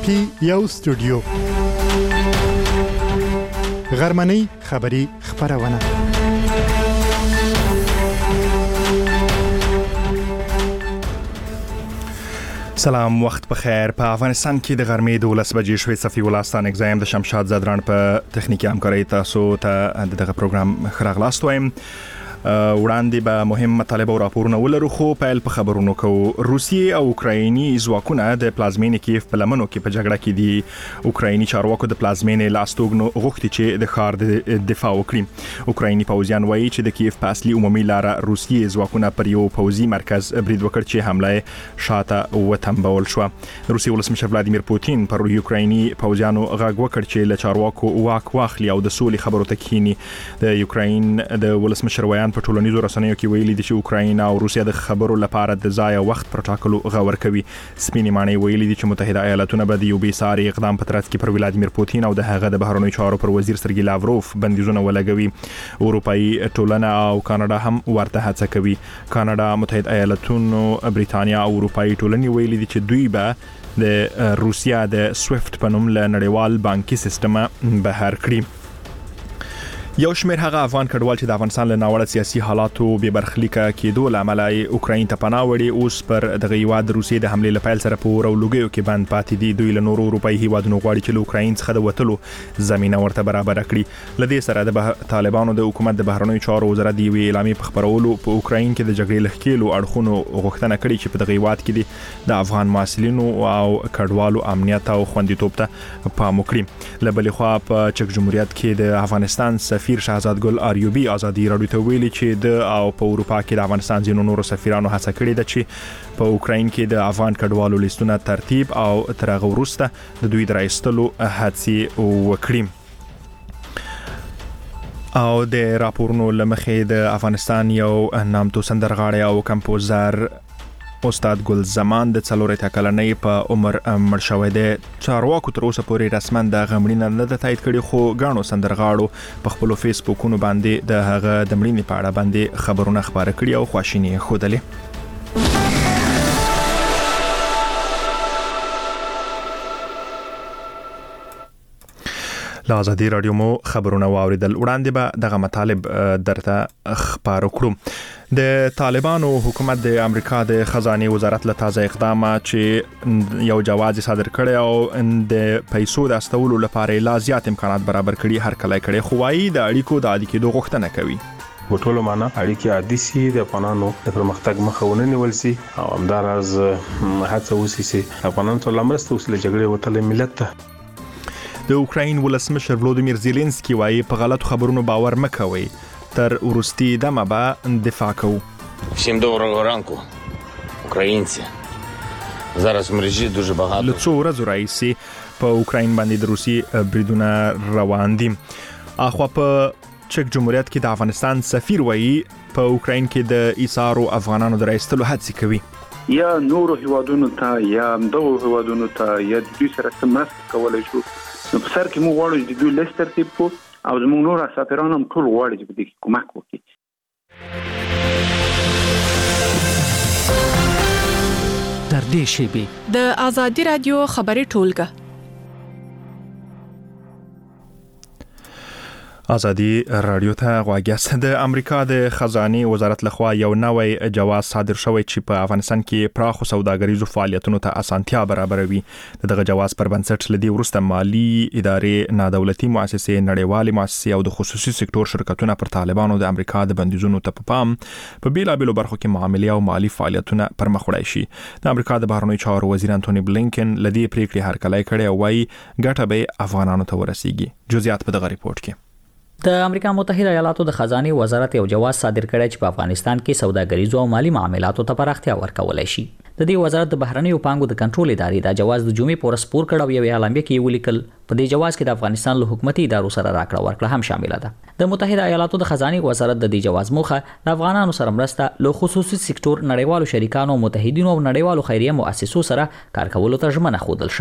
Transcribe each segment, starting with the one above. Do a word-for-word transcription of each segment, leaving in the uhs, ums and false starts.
پی یو سټوډیو غرمنۍ خبری خبرونه سلام وخت بخیر. په افغانستان کې د غرمې د ولس بجې شوې صفي ولستان اگزایم د شمشاد زدران په تخنیکی همکارۍ تاسو ته دغه پروګرام خراغلاست وایم. وړاندې به مهم مطالبه او راپورونه ولرو، خو پیل په خبرونو کوو. روسیې او اوکرایني ځواکونه د پلازمینې کیف په لمنو کې په جګړه کې دي. اوکرایني چارواکو د پلازمینې لاستوګنو غوښتي چې د ښار د دفاع وکړي. اوکرایني پوځیان وایي چې د کیف په اصلي عمومي لاره روسیې ځواکونه پر یو پوځي مرکز برید وکړ چې حمله شاته وتمبول شو. روسي ولسمشر ولادیمیر پوتین پر اوکرایني پوځیانو غږ وکړ چې له چارواکو واک واخلي او د سولې خبرو ته کښیني. د اوکراین د ولسمشر ویان په ټولنیزو رسنیو کې ویلي دي چې اوکراین او روسیا د خبرو لپاره د ځای او وخت پر ټاکلو غور کوي. سپینې معنی ویلي دي چې متحده ایالاتونه به د یو بې ساري اقدام په ترڅ کې پر ولادیمیر پوتین او د هغه د بهرنیو چارو پر وزیر سرګي لاوروف بندیزونه ولګوي. اروپایي ټولنه او کاناډا هم ورته هڅه کوي. کاناډا، متحده ایالاتونو، بریتانیا او اروپایي ټولنې ویلي دي چې دوی به د روسیا د سویفت په نوم له نړیوال بانکي سیستم بهر کړي. یو شمېر هغه افغان کډوال چې د افغانستان له ناوړه سیاسي حالاتو بې برخلیکه کېدو له امله اوکراین ته پناه وړي، اوس پر دغه هیواد د روسیې د حملې له پیل سره په اور او لوګیو کې بند پاتې دي. دوی له نورو اروپایي هیوادونو غواړي چې له اوکراین څخه د وتلو زمینه ورته برابره کړي. له دې سره د طالبانو د حکومت د بهرنیو چارو وزارت د یوې اعلامیې په خپرولو په اوکراین کې د جګړې له ښکېلو اړخونو غوښتنه کړې چې په دغه هیواد کې د افغان محصلینو او کډوالو امنیت او خوندیتوب ته پام وکړي. له بلې خوا په چک جمهوریت کې د افغانستان سفیر شهزاد ګل آریوبي ازادي راډیو ته ویلي چې د او په اروپا کې د افغانستان ځینو نورو سفیرانو هڅه کړې ده چې په اوکراین کې د افغان کډوالو لیستونه ترتیب او تر هغه وروسته د دوی د راایستلو هڅې وکړي. او د راپورونو له مخې د افغانستان یو نامتو سندرغاړی او کمپوزر استاد ګل زمان د څلورته کلنۍ په عمر مړ شوی دی. چارواکو تر اوسه پورې رسماً د غمړینه نه د تایید کړي، خو غاڼو سندرغاړو په خپل فیسبوکونو باندې د هغه د مړینې په اړه باندې خبرونه خبره کړي او خواشیني خوده. ازادي رادیو مو خبرونه واوریدل. وړاندې به دغه مطالب درته خبرو کړو. د طالبانو حکومت د امریکا د خزانه وزارت له تازه اقدامات چې یو جواز صادر کړي او د پیسو د استولو لپاره لا زیات امکانات برابر کړي هر کله کړي، خو وايي د اړیکو د عادي کېدو غوښتنه کوي. په ټولو معنا اړیکې عادي سي، د افغانانو د پرمختګ مخه ونیول سي او همداراز هڅه وسي چې افغانانو ته لمرسته وسله جګړې وتلې ملت ته. د اوکراین ولسمشر ولادیمیر زيلنسکي وايي په غلطو خبرونو باور مکوئ، تر ورستی دمه به دفاع کوو. Всім доброго ранку, українці. Зараз в мережі дуже багато. له څو ورځو راهیسې په اوکراین باندې د روسي بریدونه روان دي. اخوا په چک جمهوریت کې د افغانستان سفیر وايي په اوکراین کې د ایثارو افغانانو د راایستلو هڅې کوي. یا نورو هیوادونو ته یا دغه هیوادونو ته یا د دوی سره مرسته کولای شو. نو په سر کې موږ غواړو چې دوی لیست ترتیب کو او زموږ نور سفیران هم ټول غواړي چې دې کومک وکړي. تر دې شیبې د ازادي رادیو خبري ټولګه ازادي رادیو ته غواګیاست. د امریکا د خزانه وزارت لخوا یو نوې جواز صادر شوی چې په افغانستان کې پراخو سوداګریزو فعالیتونو ته اسانتیا برابروي. دغه جواز پر بنسټ لدی ورسته مالی ادارې، نادولتي مؤسسې، نړیوالې مؤسسې او د خصوصي سکتور شرکتونه پر طالبانو د امریکا د بندیزونو ته په پام په بیلابېلو برخو کې معاملې او مالی فعالیتونه پر مخ وړي شي. د امریکا د بهرنیو چارو وزیر انټونی بلینکن لدی پریکړې هرکلی کړي او وايي ګټه به افغانانو ته ورسیږي. جزئیات په دغه ریپورت کې. د امریکا متحده ایالاتو د خزانه وزارت یو جواز صادر کړی چې په افغانستان کې سوداګریزو او مالی معاملاتو ته پراختیا ورکولای شي. د دې وزارت د بهرنیو پانګو د کنټرول ادارې دا جواز د جمعې په ورځ پور کړ او یو اعلامیه کې ولیکل په دې جواز کې د افغانستان له حکومتي ادارو سره راکړه ورکړه هم شامل ده. د متحده ایالاتو د خزانه وزارت د دې جواز موخه د افغانانو سره مرسته له خصوصي سکتور، نړیوالو شریکانو، متحدینو او نړیوالو خیریه مؤسسو سره کار کولو ته ژمنه خوده شوې ده.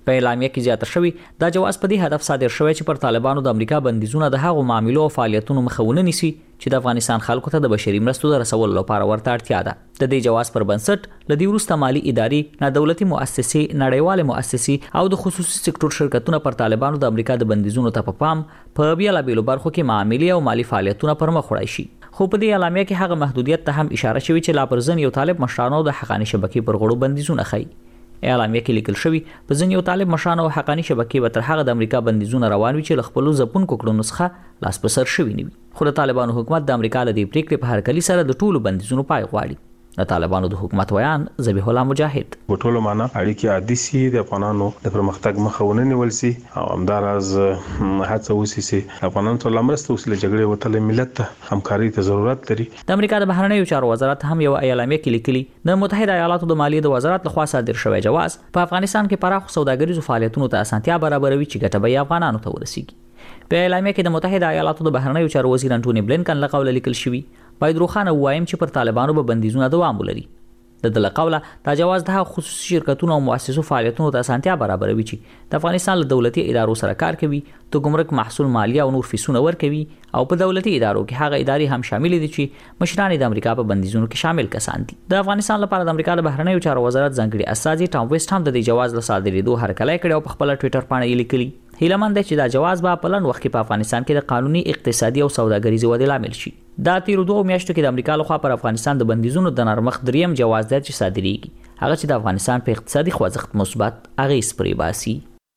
په اعلامیه کې زیاته شوی دا جواز په دې هدف صادر شوی چې پر طالبانو د امریکا بندیزونه د هغو معاملو او فعالیتونو مخونه نیسي چې د افغانستان خلکو ته د بشري مرستو د رسولو لپاره ورته اړتیا ده. د دې جواز پر بنسټ لدی وروسته مالی ادارې، نادولتي مؤسسې، نړیوالې مؤسسې او د خصوصي سکتور شرکتونه پر طالبانو د امریکا د بندیزونو ته په پام په بیلابېلو برخو کې معاملې او مالی فعالیتونه پر مخ وړای شي. خو په دې اعلامیه کې هغه محدودیت ته هم اشاره شوی چې لا پر ځن یو طالب مشرانو د حقانی شبکې پر غړو بندیزونه خي. اعلامیه کې لیکل شوی په ځین یو طالب مشرانو او حقانی شبکې به تر هغه د امریکا بندیزونه روان وي چې له خپلو ځپونکو کړنو څخه لاس په سر شوي نه وي. خو د طالبانو حکومت د امریکا له دې پریکړې په هرکلي سره د ټولو بندیزونو پای غواړي. د طالبانو د حکومت ویان ذبیح الله مجاهد: په ټولو معنا اړیکې عادي سي، د افغانانو د پرمختګ مخه ونه نیول سي او همداراز هڅه وشي چې افغانانو ته لمرسته وسله جګړې وتلې ملت ته همکاري ته ضرورت لري. د امریکا د بهرنیو چارو وزارت هم یو اعلامیه کې لیکلي د متحده ایالاتو د مالیې د وزارت لخوا صادر شوی جواز په افغانستان کې پراخ سوداګریزو فعالیتونو ته اسانتیا برابروي چې ګټه به افغانانو ته ورسیږي. په اعلامیه کې د متحده ایالاتو د بهرنیو چارو وزیر انټونی بلینکن له قوله لیکل شوی باید روښانه ووایم چې پر طالبانو به بندیزونه دوام ولري. د دله قوله دا جواز د خصوصي شرکتونو او مؤسسو فعالیتونو ته اسانتیا برابروي چې د افغانستان له دولتي ادارو سره کار کوي، د ګمرک محصول مالیه او نور فیسونه ورکوي او په دولتي ادارو کې هغه ادارې هم شامل دي چې مشران د امریکا په بندیزونو کې شامل کسان دي. د افغانستان لپاره د امریکا د بهرنیو چارو وزارت ځانګړي استازي ټام ویسټ هم د دې جواز له صادرېدو هرکلی کړی او په خپل ټوئیټر باندې لیکلي هیلهمند چې دا جواز به په لنډ وخت کې په افغانستان کې د قانوني، اقتصادي او سوداګریزي ودې لامل شي. دا تیر دوه میاشتو کې د امریکا لخوا پر افغانستان د بندیزونو د نرمښت دریم جواز دی چې صادریږي، هغه چې د افغانستان په اقتصادي خوځښت مثبت اغیز پرې باسي.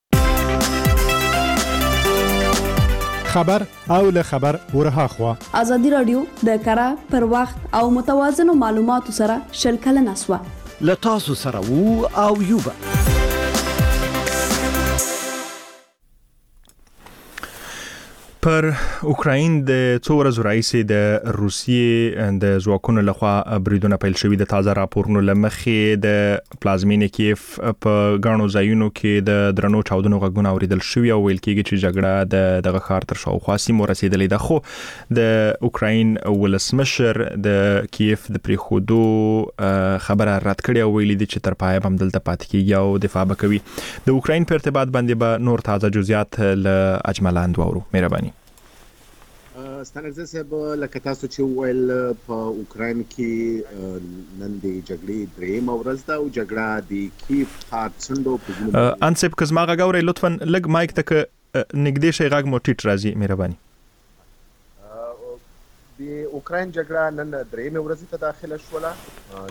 خبر او له خبر ورها خوا ازادي رادیو د کره پر وخت او متوازنو معلوماتو سره شلکل نسوه له تاسو سره وو او یوبا. پر اوکراین د څو ورځو راهیسې د روسیې د ځواکونو لخوا بریدونه پیل شوي د تازه راپورونو لمخې د پلازمینې کیف په غاڼو ځایونو کې د درنو چاودنو غږونه اوریدل شوي او ویل کېږي چې جګړه د دغه ښار تر شاوخوا سیمو رسیدلې ده. خو د اوکراین ولسمشر د کیف د پریښودو خبره رد کړې او ویلي دي چې تر پایه به همدلته پاتې کېږي او دفاع به کوي. د اوکراین په ارتباط باندې به نور تازه جزئیات له اجملاند واورو. مهرباني. ستانکزه صاحب لکه تاسو چې ویل په اوکراین کې نن د جګړې درېیمه ورځ ده او جګړه د کیف ښار څنډو په انسب کزما غاوري لطفا لګ مایک تک نګدې شي غاګ مو ټیټ راځي. مهرباني. د اوکراین جګړه نن درېیمه ورځ ته داخله شوله.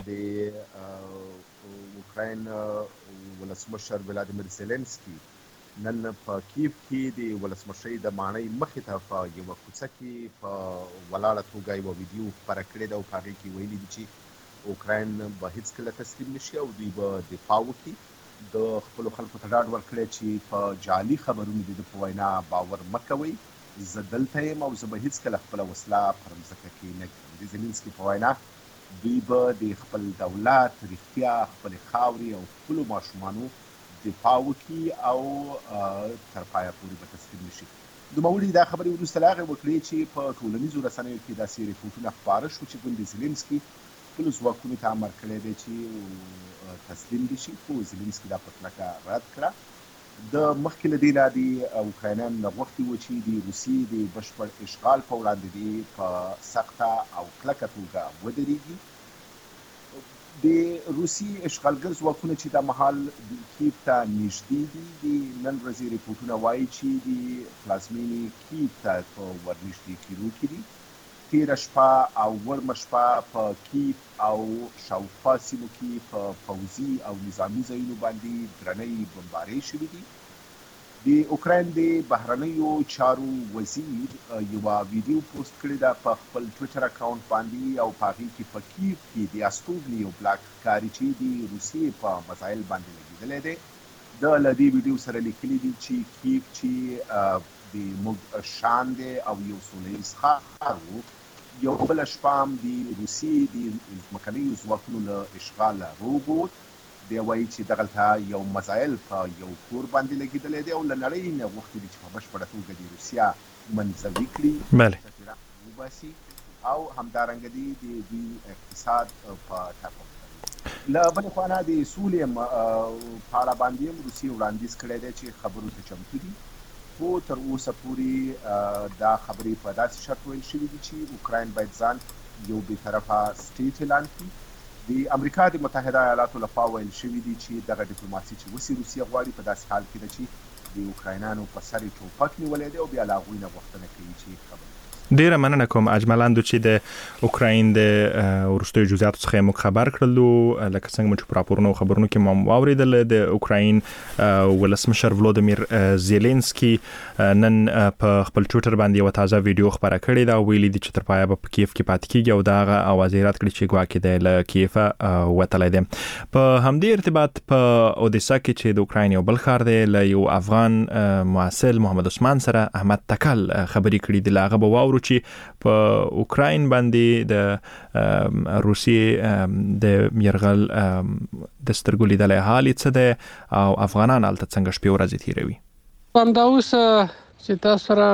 د اوکراین ولسمشر ولادیمیر زيلنسکي نن په کیف کې د ولسمشي د مانۍ مخې ته په یو کوڅه کې په ولاړه توګه یو ویډیو خپره کړې ده او په هغې کې ویلي دي چې اوکراین به هیڅکله تسلیم نشي او دوی به دفاع وکړي. د خپلو خلکو ته ډاډ ورکړی چې په جعلي خبرونو د ده په وینا باور مه کوئ، زه دلته یم او زه به هیڅکله خپله وسله پر مځکه کې نه ږدم. د زيلنسکي په وینا دوی به د خپل دولت رښتیا خپلې خاورې او خپلو ماشومانو دفاع وکړي او تر پایه پورې به تسلیم نشي. نوموړي دا خبرې وروسته له هغې وکړې چې په ټولنیزو رسنیو کې داسې ریپورټونه خپاره شو چې ګوند زيلنسکي خپلو ځواکونو ته امر کړی دی چې تسلیم دي شي، خو زيلنسکي دا په کلکه رد کړه. د مخکې له دې نه د اوکراینیان غوښتي وو چې د روسیې د بشپړ اشغال په وړاندې دي په سخته او کلکه توګه ودرېږي. د روسي اشغالګر ځواکونه چې دا مهال د کیف ته نږدې دي، د نن ورځې ریپورټونه وایي چې د پلازمینې کیف ته په ورنږدې کېدو کې دي. تېره شپه او ورمه شپه په کیف او شاوخوا سیمو کې په پوځي او نظامي ځایونو باندې درنې بمبارۍ شوي دي. د اوکراین د بهرنیو چارو وزیر یوه ویډیو پوسټ کړې ده په خپل ټویټر اکاونټ باندې او په هغې کې په کیف کې د استوګني یو بلاک ښکاري چې د روسیې په مسایل باندې لګېدلی دی. د له دې ویډیو سره لیکلي دي چې کیف چې د موږ شان دی او یو سوله ییز ښار و، یو بله شپه هم د روسیې د ځمکنیو ځواکونو له اشغاله روبوت. دی وایي چې دغلته یو مسایل په یو کور باندې لګېدلی دی او له نړۍ نه غوښتي دي چې په بشپړه توګه د روسیه منزوي کړي، بله وباسي او همدارنګه دي د دوی اقتصاد په ټاپه. لا بل خو نه د سولې په اړه باندې روسي وړاندیز کړی دی چې خبرو ته چمتو دي، خو تر اوسه پورې دا خبرې په داسې شرط ویل شوي دي چې اوکراین باید ځان یو بې طرفه سټیټ اعلان کړي. د امریکا د متحده ایالاتو لخوا ویل شوي دي چې دغه ډیپلوماسي چې وسي روسیه غواړي په داسې حال کې ده چې د اوکراینانو په سر یې ټوپک نیولی دی او بیا له هغوی نه غوښتنه کوي چې خبرې. ډیره مننه کوم اجملاندو چې د اوکراین د وروستیو جزئیاتو څخه موږ خبر کړلو، لکه څنګه چې په راپورونو او خبرونو کې مو واوریدل د اوکراین ولسمشر ولودیمیر زيلنسکي نن په خپل ټویټر باندې یو تازه ویډیو خبره کړې ده، ویلي دي چې تر پایه به په کیف کې پاتې کیږي او دا هغه اواز یې رد کړی چې ګواکې د له کیفه وتلی دی. په همدې ارتباط په اودیسا کې چې د اوکراین یو بل ښار دی، له یو افغان محصل محمد عثمان سره احمد تکل خبرې کړې دي. هغه به واورو چې په اوکراین باندې د روسیې د يرغل د سترګو لیدلای حال څه ده او افغانان هلته څنګه شپې ورځې تیروي. همدا اوس چې تاسو سره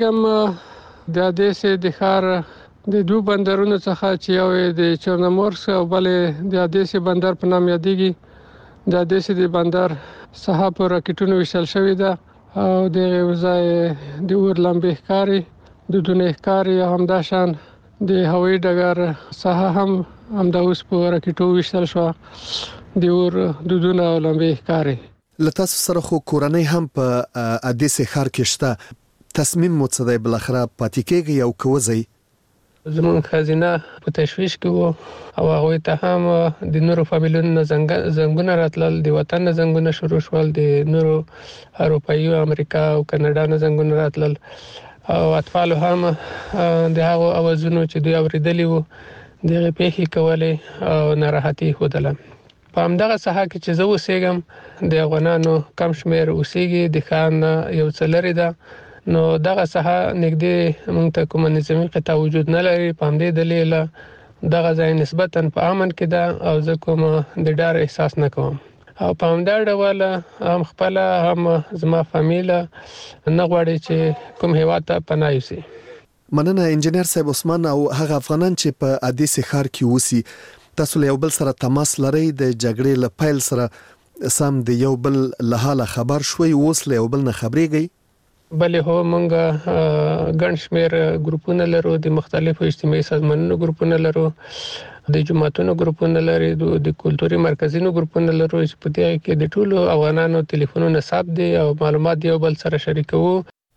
غږیږم د دې د ښار د دوه بندرونو څخه چې یو د چورنمورسک او بل د دې بندر په نام یادېږي، د دې د بندر څخه په راکټونو وشل شوې ده او د ځای د اور لمبې ښکاري د دونه ښکاري همداشان د هوایي ډګر څخه هم همدا اوس په راکټو وشل شو د اور د دونه لمبې ښکاري. له تاسو سره خو کورنۍ هم په ادیس ښار کې شته، تصمیم مو څه دی بلاخره پاتې کېږي او کوزي؟ زمون خزینه په تشویش کې وو او هغه ته هم د نورو فامیلونو زنګونه راتلل، د وطن زنګونه شروع شول، د نورو اروپایي او امریکا او کاناډا نه زنګونه راتلل او اطفال هم د هغه اوازونو چې دوی اوریدلی وو دغه پیښې کولې او ناراحتي ښودله. په همدغه ساحه کې چې زه اوسېږم د افغانانو کم شمېر اوسېږي، د ښار نه یو څه لرې ده، نو دغه ساحه نږدې موږ ته کومه نظامي قطع وجود نه لري. په همدې دلیل دغه ځای نسبتا په امن کې ده او زه کوم د ډار احساس نه کوم او په همدا ډول هم خپل هم زما فامیل نه غواړي چې کوم هیواد ته پناه یوسي. مننه انجنیر صاحب عثمان. او هغه افغانان چې په ادیس ښار کې اوسي، تاسو له یو بل سره تماس لرئ؟ د جګړې له پیل سره سم د یو بل له حاله خبر شوي، اوس له یو بل نه خبرېږئ؟ بلې هو مونږ ګڼ شمېر ګروپونه لرو، د مختلفو اجتماعي سازمانونو ګروپونه لرو، د جماعتونو ګروپونه لري، د کلتوري مرکزونو ګروپونه لرو چې په دې کې د ټولو افغانانو ټلیفونونه ثبت دي او معلومات یو بل سره شریکوو.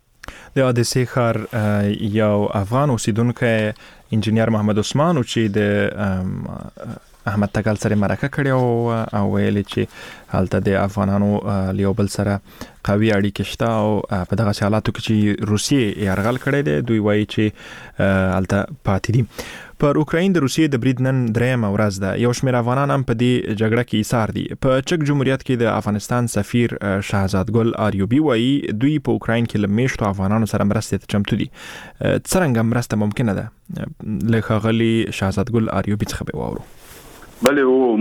د اودیسې ښار یو افغان اوسیدونکی انجینیر محمد عثمان چې د احمد تکل سره مرکه کړې او ویلي چې هلته د افغانانو له یو بل سره قوي اړیکې شته او په دغه حالاتو کې چې روسیې یرغل کړی دی، دوی وایي چې هلته پاتې دي. پر اوکراین د روسیې د برید نن درېیمه ورځ ده. یو شمېر افغانان هم په دې جګړه کې ایثار دي. په چک جمهوریت کې د افغانستان سفیر شهزاد ګل آریوبي وایي دوی په اوکراین کې له میشتو افغانانو سره مرستې ته چمتو دي. څرنګه مرسته ممکنه ده؟ له ښاغلي شهزاد ګل آریوبي څخه به واورو. بلې او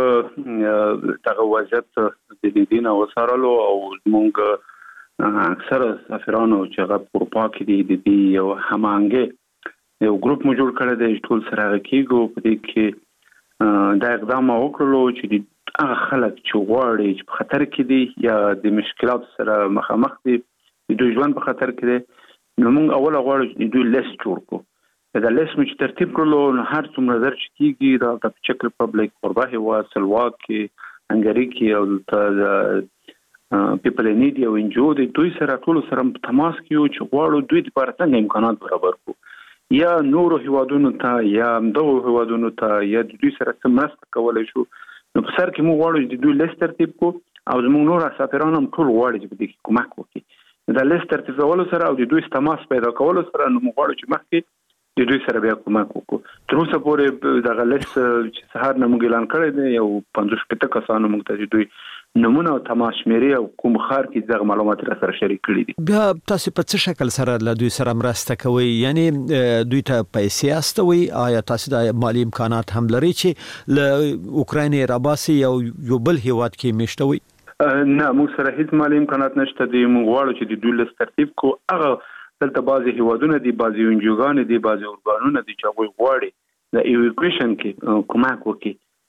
موږ دغه وضعیت د لیدنه وسارلو او موږ اکثره سفیرانو چې هغه په اروپا کې دي د دې یو هماهنګي یو ګروپ مو جوړ کړی دی، ټول سره کېږو په دې کې دا اقدام وکړلو چې هغه خلک چې غواړي چې په خطر کې دي یا د مشکلات سره مخامخ دي، د دوی ژوند په خطر کې دی، نو موږ اوله غواړو چې دوی لیست جوړ کړو. دا لیست مو چې ترتیب کړلو نو هر څومره نظر چې کېږي دا د چک ریپبلیک، کوربه هیواد، سلواکي، هنګري کې او پیپل نیډ او انجو د دوی سره ټول سره تماس کیو چې غواړو دوی لپاره څنګه امکانات برابر کړو، یا نورو هیوادونو ته یا دغه هیوادونو ته یا دوی سره څه مرسته کولای شو. نو په سر کې موږ غواړو چې دوی لیست ترتیب کو او زموږ نور سفیران هم ټول غواړي چې په دې کې کومک وکړي. دا لیست ترتیب کولو سره او د دوی تماس پیدا کولو سره نو موږ غواړو چې مخکې د دوی سره بیا کومک وکړو. تر اوسه پورې دغه لیست چې سهار نه موږ اعلان کړی دی، یو پنځوس شپېته کسانو موږ ته دوی نمونه او تماس شمیرې او کوم ښار کې دغه معلومات را سره شریک کړي دي. بیا تاسو په څه شکل سره له دوی سره مرسته کوئ؟ یعنی دوی ته پیسې استوي؟ آیا تاسو د مالی امکانات هم لرئ چې له اوکراین راباسي او یو بل هیواد کې میشتوي؟ نه، موږ سره هیڅ مالی امکانات نشته دي. موږ غواړو چې د دوی لیست ترتیب کو. هغه دلته بعضی هیوادونه دي، بعضی انجوګان دي، بعضی اورګانونه دي چې هغوی غواړي د ایویکویشن کې کومک وکړي.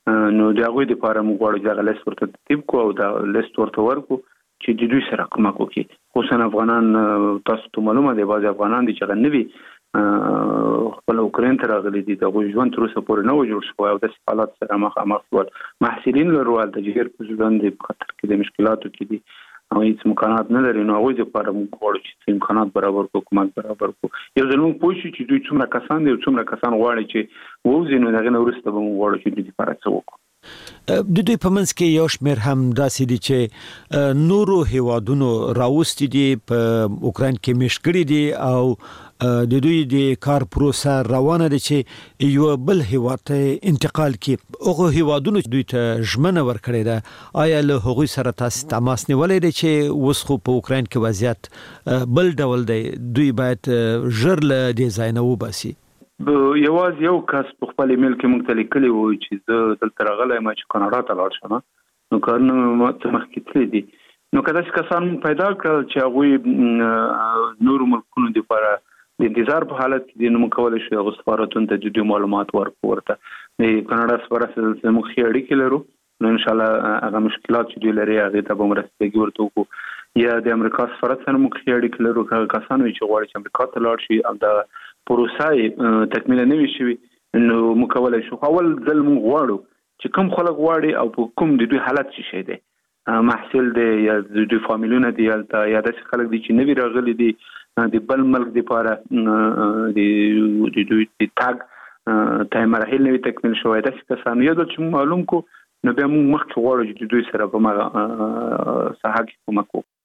نو دا غوي د لپاره موږ غواړو چې غلس ورته ترتیب کو او دا لیست ورته ورکو چې د دوی سره کومه کوي خصوصا افغانان تاسو ته معلومه دی بعض افغانان دي چې غنوي خپل اوکرين ته راغلي دي د ژوند تر اوسه پورې نه و جوړ شوی او د حالات سره مخامخ ول محصلین لرول د جګر په ژوند په خطر کې د مشکلاتو کې دي او هیڅ امکانات نه لري نو هغه لپاره موږ غواړو چې امکانات برابر کوو کومک برابر کوو یو ځل موږ پوه شو چې دوی څومره کسان دي څومره کسان غواړي چې ووځي نو دغه وروسته به موږ غواړو چې دوی لپاره څه وکړو د دوی په منځ کې یو شمېر هم داسې دي چې نورو هیوادونو راوستي دي په اوکران کې مشکړي دي او د دوی د کار پروسه روانه ده چې یو بل هیواد ته انتقال کړي هغه هیوادونو دوی ته ژمنه ورکړې ده آیا له هغوی سره تاسو تماس نیولې ده چې اوس خو په اوکران کې وضعیت بل ډول دی دوی باید ژر له ډیزاین وباسي یواز یو کس په خپل ایمیل کې مونږ ته لیکلی و چې زه دلته راغلی یم چې کاناډا ته لاړ شم نو کارونه ماته مخکې تللی دي نو که داسې کسان پیدا کړل چې هغوی نورو ملکونو دپاره د انتظار په حالت کې دي نو موږ کولی شو هغو سفارتونو ته د دوی معلومات ورکړو ورته د کاناډا سفارت سره موږ ښې اړیکې لرو نو انشاءالله هغه مشکلات چې دوی لري هغې ته به مرستګي ورته وکړو یا د امریکا سفارت سره موږ ښې اړیکې لرو که هغه کسان وي چې غواړي چې امریکا ته لاړ شي او د پروسه تکمیل نه وي شوی نو موږ کولی شو اول ځل موږ غواړو چې کوم خلک غواړي او په کوم د دوی حالت شي دی محصل دی یا د دوی فامیلونه دی یا داسې خلک دي چې نوي راغلي دي د بل ملک دپاره د دوی د تګ ته مراحل نوي تکمیل شوی داسې کسان یو ځل چې معلوم کو نو بیا موږ مخکې غواړو چې د دوی سره په هغه ساحه کې کومک وکړو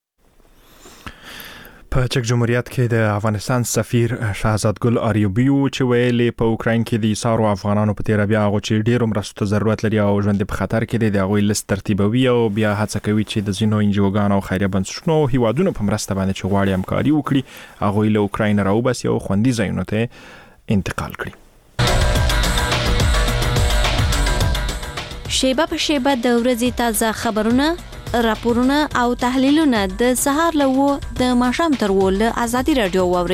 په چک جمهوریت کې د افغانستان سفیر شهزاد ګل اریوبیو چې ویلي په اوکراین کې د سارو افغانانو په تیر بیا هغه چې ډیرو مرستو ته ضرورت لري او ژوند په خطر کې دي د هغه لیست ترتیبوي او بیا هڅه کوي چې د زینو انجوګانو او خیریه بنسټونو هیوادونو په مرسته باندې چې غواړي همکاري وکړي هغه له اوکراین راوباسي او خوندي ځایونو ته انتقال کړي شیبه په شیبه د ورځې تازه خبرونه راپورونه او تحلیلونه د سهار له د ماښام تر و له ازادي رادیو واوري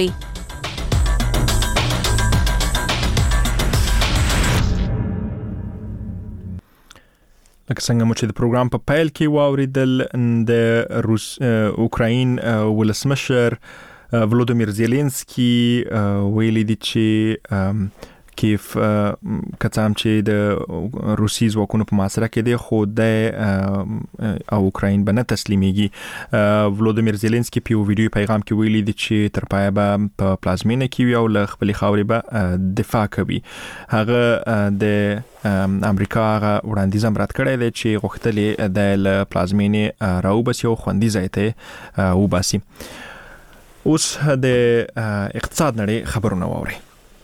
لکه څنګه مو چې د پروګرام په پیل کې واوریدل د روس اوکراین ولسمشر ولودیمیر زيلنسکي ویلي دي چې کیف کڅام چې د روسي ځواکونو په محاصره کې دی خو د او اوکراین به نه تسلیمېږي ولودیمیر زيلنسکي په ویډیو پیغام کې ویلي دی چې تر پایه به په پلازمینه کې وي او له خپل خاورې به دفاع کوي هغه د امریکا غا وړاندیز هم رد کړی دی چې غوښتلې د پلازمینه راوباسي او خوندي ځای ته وباسي اوس د اقتصاد نړۍ خبرونه واوري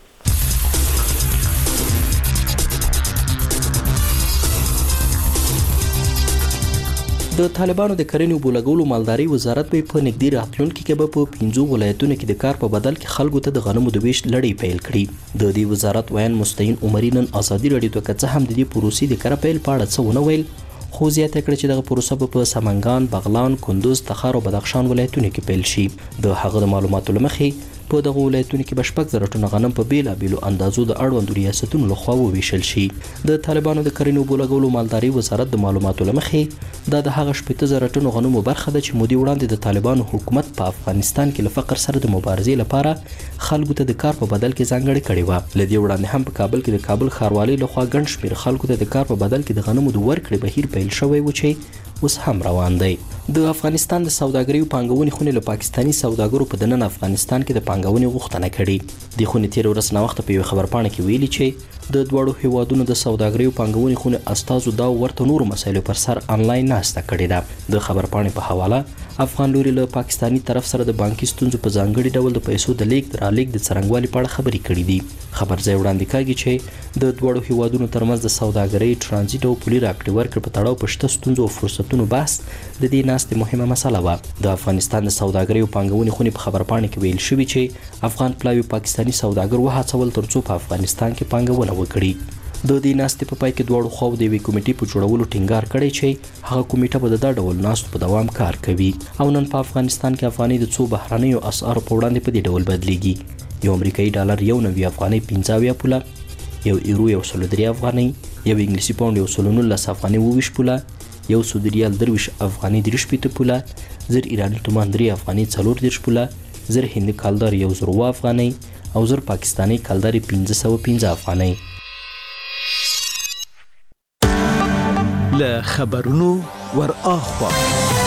د طالبانو د کرنې او بولګولو مالداري وزارت به په نږدې راتلونکي کې به په پنځو ولایتونو کې د کار په بدل کې خلکو ته د غنمو د ویش لړۍ پیل کړي د دې وزارت ویان مستعین عمري نن ازادي رادیو ته څه هم د دې پروسې د کار پیل په اړه څه ونه ویل خو زیاته کړ چې دغه پروسه په سمنګان، بغلان، کندوز، تخار او بدخشان ولایتونو کې پیل شي د هغه معلوماتو لمخې په دغه ولایتونو کې بشپک زره ټنه غنم په بیلا بیلو اندازو د اړوندو ریاستونو لخوا وویشل شي د طالبانو د کرنې او بولګولو مالداري وزارت د معلوماتو لمخې دا د هغه شپږ زره ټنو غنمو برخه ده چې مودي وړاندې د طالبانو حکومت په افغانستان کې له فقر سره د مبارزې لپاره خلکو ته د کار په بدل کې ځانګړي کړي و لدی وړاندې هم په کابل کې د کابل ښاروالۍ لخوا ګڼ شمېر خلکو ته د کار په بدل کې د غنمو د ورکړې بهیر پیل شوی و چې اوس هم روان دی د افغانستان د سوداګرۍ او پانګونې خونې له پاکستاني سوداګرو په دننه افغانستان کې د پانګونې غوښتنه کړې د خونې تیر ورځ نه وخت په یو خبرپاڼه کې ویلي چې د دوړو هیوادونو د سوداګرۍ او پانګونې خونې استازو دا ورته نور مسایلو پر سر انلاین ناسته کړې ده د خبرپاڼې په حواله افغان لوري له پاکستاني طرف سره د بانکي ستونزو په ځانګړي ډول د پیسو د لیک د رالیک د څرنګوالي په اړه خبرې کړې دي خبر ځای وړاندې کوي چې د دوړو هیوادونو ترمنځ د سوداګرۍ ترانزیت او پولي راکړې ورکړې په تړاو په شته ستونزو او فرصتونو بحث د دې ناستې مهمه مسله وه د افغانستان د سوداګرۍ او پانګونې خونې په خبرپاڼه کې ویل شوي چې افغان پلاوي پاکستاني سوداګر وهڅول ترڅو په افغانستان کې پانګونه وکړي د دې ناستې په پای کې دواړو خواو د یوې کمیټې په جوړولو ټینګار کړی چې هغه کمیټه به د دا ډول ناستو په دوام کار کوي او نن په افغانستان کې افغانۍ د څو بهرنیو اسعارو په وړاندې په دې ډول بدلیږي یو امریکایي ډالر یو نوي افغانۍ پنځه اویا پوله یو ایرو یو سل درې افغانۍ، یو انګلیسي پاوند یو سل نولس افغانۍ اووه ویشت پوله، یو سعودي ریال درویشت افغانۍ درې شپېته پوله، زر ایراني تومان درې افغانۍ څلور دېرش پوله، زر هندي کالدار یو زر اووه افغانۍ او زر پاکستاني کالدار پنځه سوه پنځه افغانۍ. له خبرونو ور اخوا د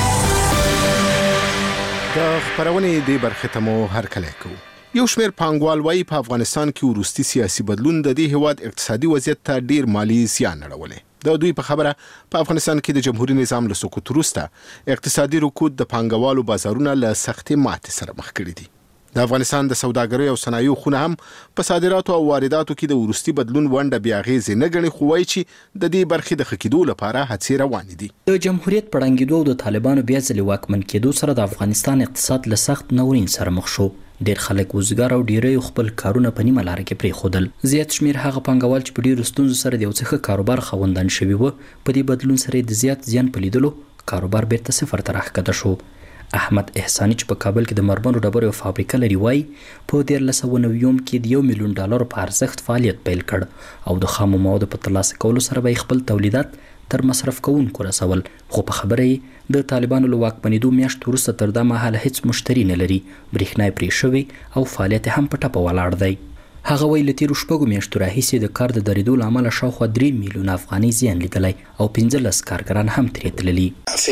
خبرونې د برخې ته مو هرکلی کوو. یو شمېر پانګوال وایي په افغانستان کې وروستي سیاسي بدلون د دې هیواد اقتصادي وضعیت ته ډیر مالی زیان اړولی. د دوی په خبره په افغانستان کې د جمهوریت نظام له سقوط وروسته اقتصادي رکود د پانګوالو بازارونه له سختې ماتې سره مخ کړي دي. د افغانستان د سوداګرۍ او صنایعو خونه هم په صادراتو او وارداتو کې د وروستي بدلون ونډه بې اغېزې نه ګڼي، خو وایي چې د دې برخې د ښه کېدو لپاره هڅې روانې دي. د جمهوریت په ړنګېدو او د طالبانو بیا ځلې واکمن کېدو سره د افغانستان اقتصاد له سخت ناورین سره مخ شو. ډېر خلک وزګار او ډېری خپل کارونه په نیمه لاره کې پرېښودل. زیات شمېر هغه پانګوال چې په ډېرو ستونزو سره د یو څه ښه کاروبار خاوندان شوي وو، په دې بدلون سره د زیات زیان په لیدلو کاروبار بیرته صفر ته راښکته شو. احمد احساني چې په کابل کې د مرمرو ډبرو یو فابریکه لري وایي په دیارلس سوه نوي کې د یو میلیون ډالرو په ارزښت فعالیت پیل کړ او د خامو موادو په ترلاسه کولو سره به خپل تولیدات تر مصرف کوونکو رسول، خو په خبره یې د طالبانو له واکمنېدو میاشت وروسته تر دا مهاله هیڅ مشتري نه لري، برېښنا یې پرې شوې او فعالیت هم په ټپه ولاړ دی. هغه وایي له تېرو شپږو میاشتو راهیسې د کار د درېدو له امله شاوخوا درې میلیونه افغانۍ زیان لیدلی او پنځلس کارګران هم ترې تللي.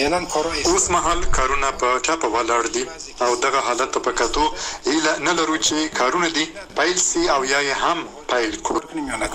اوس مهال کارونه په ټپه ولاړ دي او دغه حالت ته په کتو هیله نه لرو چې کارونه دي پیل سي او یا یې هم پیل کړو.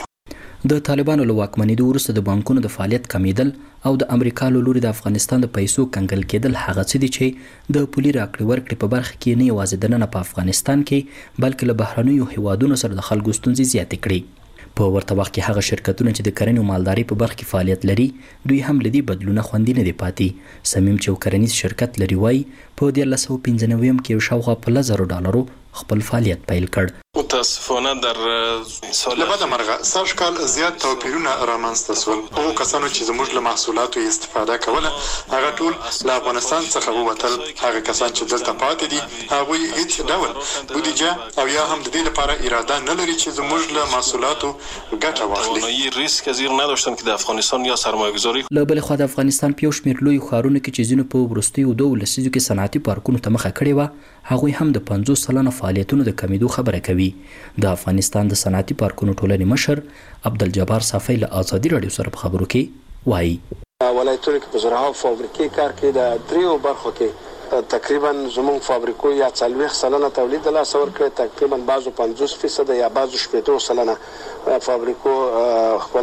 د طالبانو له واکمنېدو وروسته د بانکونو د فعالیت کمیدل او د امریکا له لوري د افغانستان د پیسو کنګل کېدل هغه څه دي چې د پولي راکړې ورکړې په برخه کې نه یوازې دننه په افغانستان کې بلکې له بهرنیو هیوادونو سره د خلکو ستونزې زیاتې کړي. په ورته وخت کې هغه شرکتونه چې د کرنې او مالدارۍ په برخه کې فعالیت لري دوی هم له دې بدلونه خوندي نه دي پاتې. صمیم چې یو کرنیز شرکت لري وایي په دیارلس سوه پنځه نوي کې شاوخوا په لس زرو ډالرو خپل فعالیت پیل کړ. متاسفانه در سال له بعد مرغه سږ کال زیات توپیرونه رامنځته شول. هغو کسانو چې زموږ له محصولاتو استفاده کوله هغه ټول له افغانستان څخه ووتل. هغه کسان چې دلته پاتې دي هغوی هیڅ ډول بودیجه او یا هم د دې لپاره اراده نه لري چې زموږ له محصولاتو ګټه واخلي. ریسک زیر نداشتن که د افغانستان یا سرمایه‌گذاری. له بلې خوا د افغانستان په یو شمېر لویو ښارونو کې چې ځینو په وروستیو دوو لسیزو کې صنعتي پارکونو ته مخه کړې وه، هغوی هم د پنځوس سلنه فعالیتونو د کمیدو خبره کوي. د افغانستان د صنعتي پارکونو ټولنې مشر عبدالجبار صافی له ازادي راډیو سره په خبرو کې وایي ولایتونو کې په زراعت فابریکې کار کې د دریو برخو کې تقریبا زموږ فابریکو یا څلوېښت سلنه تولید د لاسه ورکړی، تقریبا بعضو پنځوس فیصده یا بعضو شپېته سلنه فابریکو خپل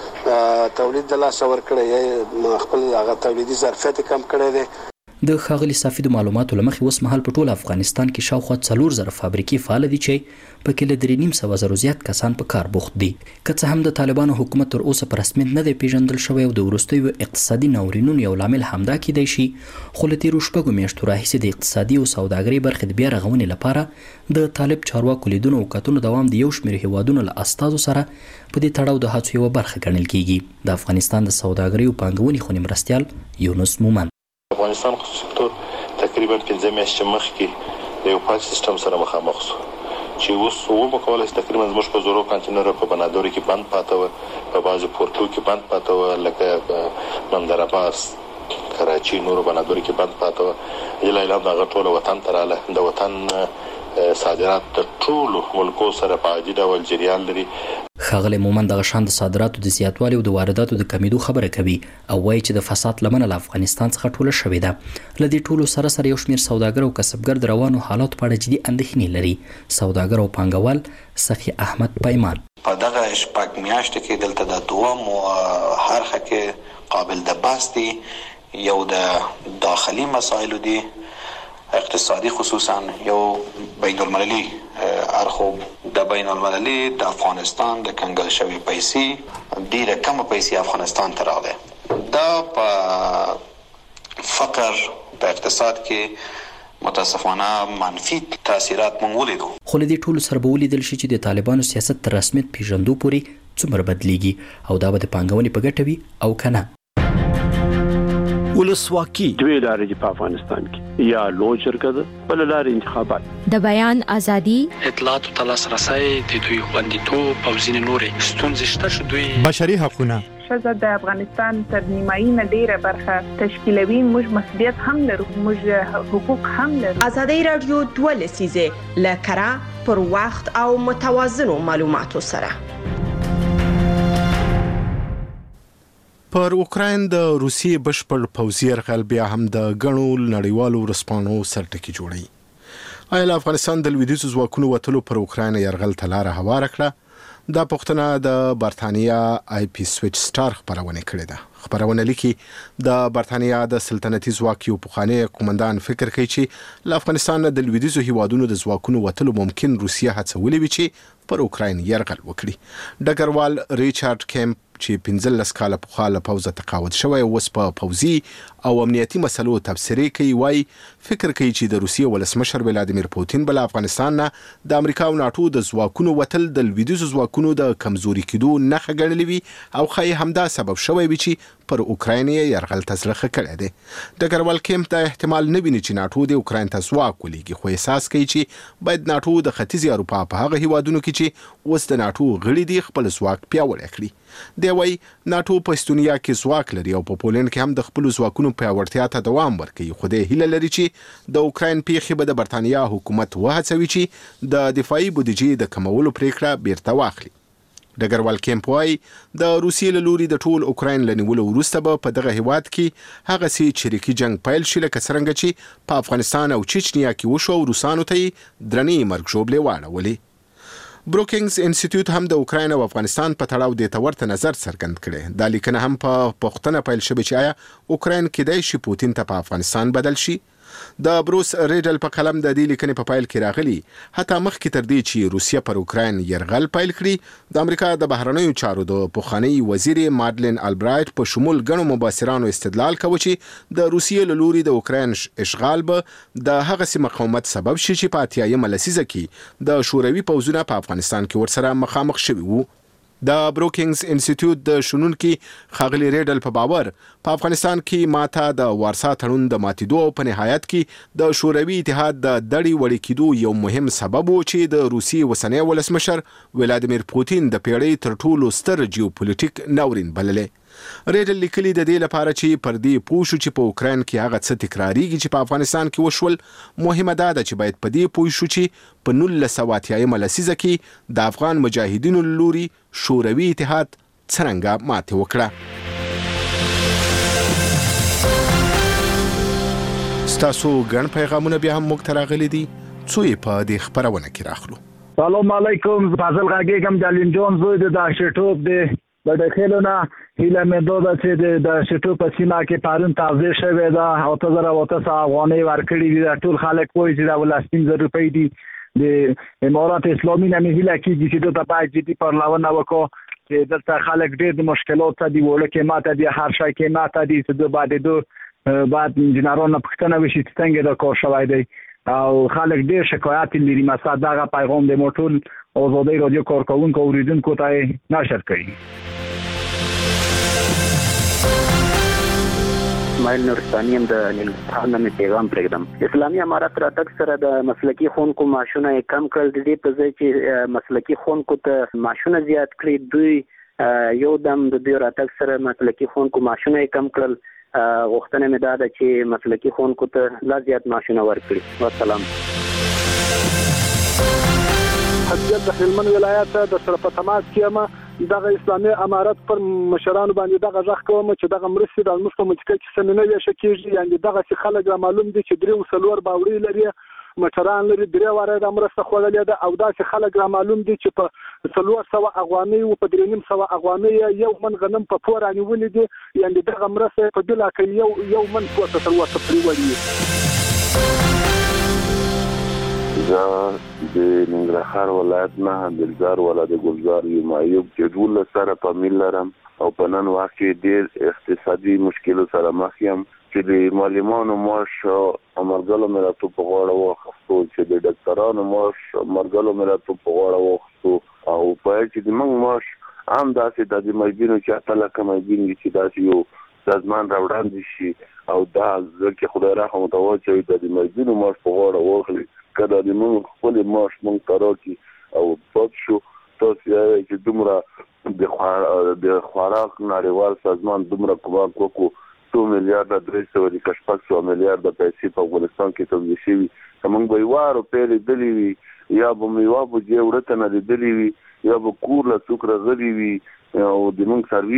تولید د لاسه ورکړی یا خپل هغه تولیدي ظرفیت کم کړی دی. د ښاغلي صافي د معلوماتو له مخې اوس مهال په ټول افغانستان کې شاوخوا څلور زره فابریکې فعاله دي چې پکې له درې نیم سوه زرو زیات کسان په کار بوخت دي. که څه هم د طالبانو حکومت تر اوسه په رسمیت نه دی پیژندل شوی او د وروستیو اقتصادي ناورینونو یو لامل همدا کیدی شي، خو له تېرو شپږو میاشتو راهیسې د اقتصادي او سوداګرۍ برخې د بیا رغونې لپاره د طالب چارواکو لیدونو او کتنو دوام د یو شمېر هیوادونو له استازو سره په دې تړاو د هڅو یوه برخه ګڼل کیږي. د افغانستان د سوداګرۍ او پانګونې خونې مرستیال یونس مومند افغانستان سکتور تقریبا پنځه میاشتې مخکې د یو فعال سیستم سره مخامخ شو چې اوس ومو کولی چې تقریبا زموږ په زرو کانټینرو په بنادرو کې بند پاته وه، په بعضو پورتو کې بند پاته وه، لکه بندر عباس، کراچي، نورو بنادرو کې بند پاته وه. ایله اعلان د هغه ټوله وطن ته راغله. د وطن صادرات د ټولو ملکو سره په عادي ډول جریان لري. ښاغلی مومند دغه شان د صادراتو د زیاتوالي او د وارداتو د کمیدو خبره کوي او وایي چې د فساد لمنه له افغانستان څخه ټوله شوې ده. له دې ټولو سره سره یو شمېر سوداګر او کسبګر د روانو حالاتو په اړه جدي اندېښنې لري. سوداګر او پانګوال سخي احمد پیمان په دغه شپږ میاشتو کې دلته د دوم هرخه کې قابل د بحث دي. یو د داخلي مسایلو دي، اقتصادي خصوصا یو بین المللي ارخو د بین المللي د افغانستان د کنګل شوی پیسې ډیره کم پیسې افغانستان ته راغله. دا په فقر په اقتصاد کې متاسفانه منفي تاثیرات مونږ ولیدو. خو له دې ټولو سره به ولیدل شي چې د طالبانو سیاست تر رسمیت پیژندو پورې څومره بدلیږي او دا به د پانګونې په ګټه وي او که نه. ولسواکي دوی لارې په افغانستان کې یا لو جرګه ده بل لارې انتخابات د بیان ازادي اطلاعات او تلاسرسي د دوی خوندیتوب او ځینې نورې ستونزې شته چې دوی بشري حقوقونه ښځه د افغانستان تر نیمایي نه ډیره برخه تشکیلوي. موږ مسؤلیت هم لرو، موږ حقوق هم لرو. ازادي رادیو دوه لسیزه لکرا پر وخت او متوازنو معلوماتو سره. پر اوکراین د روسیې بشپړ پوځي یرغل بیا هم د غنو نړیوالو رسپانو سرټکی جوړي. آیا افغانستان د لویدیځ ځواکونو وټلو پر اوکراین یرغل تلاره هوار کړه؟ دا پښتنه د برتانیا آی پی سویچ سٹار خبرونه کړې ده. خبرونه لیکي د برتانیا د سلطنتي ځواک یو پخوانی قومندان فکر کوي چې له افغانستان د لویدیځو هیوادونو د ځواکونو وټلو ممکن روسیه هڅولې وي چې پر اوکراین یرغل وکړي. ډګروال ریچارډ کیمپ چې پنځلس کاله پخوا له پوځه تقاعد شوی اوس په پوځي او امنیتي مسلو تبصرې کوي، وایي فکر کوي چې د روسیې ولسمشر ولادیمیر پوتین بل افغانستان نه د امریکا او ناتو د ځواکونو وټل د لویدیځو ځواکونو د کمزوري کېدو نښه ګڼلې وي او ښایي همدا سبب شوی وي چې پر اوکراین یرغل ته زړه ښه کړی دی. ډګروال کیمپ دا احتمال نه ویني چې ناتو د اوکراین ته ځواک ولېږي، خو احساس کوي چې باید ناتو د ختیځې اروپا په هغه هیوادونو کې چې اوس د ناتو غړي دي خپل ځواک پیاوړی کړي. دی وايي ناتو په استونیا کې ځواک لري او په پولند کې هم د خپل ځواکونو پیاوړتیا ته دوام ورکوي، خو د هیله لري چې د اوکراین پیښې به د برتانیا حکومت وهڅوي چې د دفاعي بودیجې د کمولو پریکړه بیرته واخلي. ډګروال کیمپ وايي د روسیې له لوري د ټول اوکراین لنیولو وروسته به په دغه هیواد کې هغه سي چریکي جنگ پیل شي لکه څنګه چې په افغانستان او چچنیا کې وشو او روسانو ته درنې مرګ ژوبلې واړولې. بروکینګز انسټیټیوټ هم د اوکراین او افغانستان په تړاو د تورته نظر څرګند کړي. دا لیکنه هم په پښتنه پیل شوه چې آیا اوکراین کېدای شي پوتین ته په افغانستان بدل شي. د بروس ریډل په قلم د دې لیکنې په پایل کې راغلي حتی مخکې تر دې چې روسیه پر اوکراین یرغل پیل کړي د امریکا د بهرنیو چارو د پخوانی وزیر مادلین البرایټ په شمول غنو مبصرانو استدلال کوي چې د روسیې له لوري د اوکراین اشغال به د هغه سي مقاومت سبب شي چې په اتیایم لسیزه کې د شوروي پوځونه په افغانستان کې ورسره مخامخ شوي وو. د بروکینګز انسټیټیوټ د شنونکي خاغلی ریډل په باور په افغانستان کې ماته د وارسا تړون د ماتیدو او په نهایت کې د شوروي اتحاد د دړي وړي کېدو یو مهم سبب و چې د روسیې وسنۍ ولسمشر ولادیمیر پوتین د پیړۍ تر ټولو ستر جیوپولیټیک ناورین بللې. ریډل لیکلي د دې لپاره چې پر دې پوه شو چې په اوکراین کې هغه څه تکراریږي چې په افغانستان کې وشول، مهمه دا ده چې باید په دې پوه شو چې په نولس سوه اتیایم لسیزه کې د افغان مجاهدینو له لوري شوروي اتحاد څرنګه ماتې وکړه. ستاسو ګڼ پیغامونه بیا هم موږ ته راغلي دي، څو یې په دې خپرونه کې راخلو. سلام علیکم، فاضل غږیږم د لینجون زوی د داشټوب دی د خلونه هیله مې دوه چې د شټو په سیمه کې پارون تازه شوی دا او تزر او تاسو افغاني ورکړي دي. ټول خلک وایي چې دا ولستین زر روپۍ دي د امارات اسلامي نه هیله کیږي چې د پای جدي پرلاونه وکړو چې دلته خلک ډېر د مشکلات دي وړه کې ماته دي هر شي کې ماته دي چې د بعد دو بعد انجنیرانو پښتنه وشي څنګه دا کار شوی دی او خلک ډېر شکایت لري. مثلا دا پیغام د موټول آزادی رادیو کارکونکو اوریدونکو ته نشر کړي. اسماعیل نورستاني هم د نیلوفر نامې پیغام پرېږدم. اسلامي امارت راتګ سره د مسلکي ښوونکو معاشونه کم کړل، د دې په ځای چې مسلکي ښوونکو ته معاشونه زیات کړي. دوی یو دم د دوی راتګ سره مسلکي ښوونکو معاشونه کم کړل. غوښتنه مې دا ده چې مسلکي ښوونکو ته لا زیات معاشونه ورکړي. والسلام. حضرت د هلمند ولایت د سره په تماس کې دغه اسلامي امارت پر مشرانو باندې دغه ځخ کوم چې دغه مرستې د موږ په منطقه کې سمینه ویشه کېږي، یعنی دغه څه خلک معلوم دي چې درې وسلور باوري لري مشران لري درې واره د مرسته خوړلې ده او دا چې خلک معلوم دي چې په څلور سوه افغانۍ او په درې نیم سوه افغانۍ یو من غنم په پور رانیولې دي، یعنی دغه مرسته په بلا کې یو یو من پورته تر وسه پرېوړي. زه د ننګرهار ولایت نه دلزار ولایت ګلزار یم. ایوب جدول سره په میل لرم او په نن وخت کې ډېر اقتصادي مشکلو سره مخ یم چې د معلمانو معاش مرګلو ملاتو په غاړه واخیستو، چې د ډاکټرانو معاش مرګلو ملاتو په غاړه واخیستو او په چې د موږ معاش هم داسې د مایبینو چې اته لکه مایبین دي چې داسې یو سازمان راوړاندې شي او دا ځکه خدای رحم متوجه د دې مزینو ماش په غوړه واخلي کله د موږ خپل ماش موږ تراکي او پات شو تاسو یې چې دومره د خوراک د خوراک نړیوال سازمان دومره کومک وکړو څو میلیارډ درې سوه د کشپک څو میلیارډ پیسې په افغانستان کې توزیع شوي موږ به واره پیلې دلی وي یا به میوه به جوړته نه دلی وي یا به کور له څوک راغلي وي او د موږ سرویس